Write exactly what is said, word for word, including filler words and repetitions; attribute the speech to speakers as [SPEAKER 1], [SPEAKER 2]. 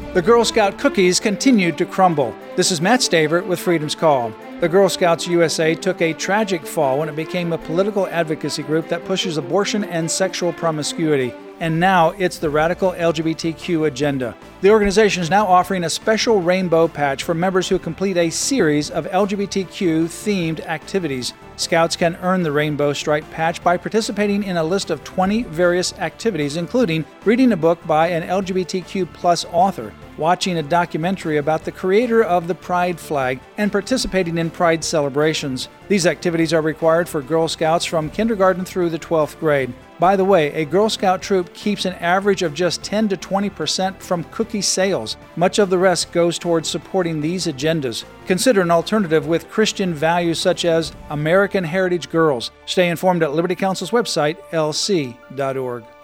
[SPEAKER 1] The Girl Scout cookies continued to crumble. This is Matt Stavert with Freedom's Call. The Girl Scouts U S A took a tragic fall when it became a political advocacy group that pushes abortion and sexual promiscuity. And now it's the radical L G B T Q agenda. The organization is now offering a special rainbow patch for members who complete a series of L G B T Q-themed activities. Scouts can earn the rainbow stripe patch by participating in a list of twenty various activities, including reading a book by an L G B T Q plus author, watching a documentary about the creator of the Pride flag, and participating in Pride celebrations. These activities are required for Girl Scouts from kindergarten through the twelfth grade. By the way, a Girl Scout troop keeps an average of just ten to twenty percent from cookie sales. Much of the rest goes towards supporting these agendas. Consider an alternative with Christian values such as American Heritage Girls. Stay informed at Liberty Council's website, L C dot org.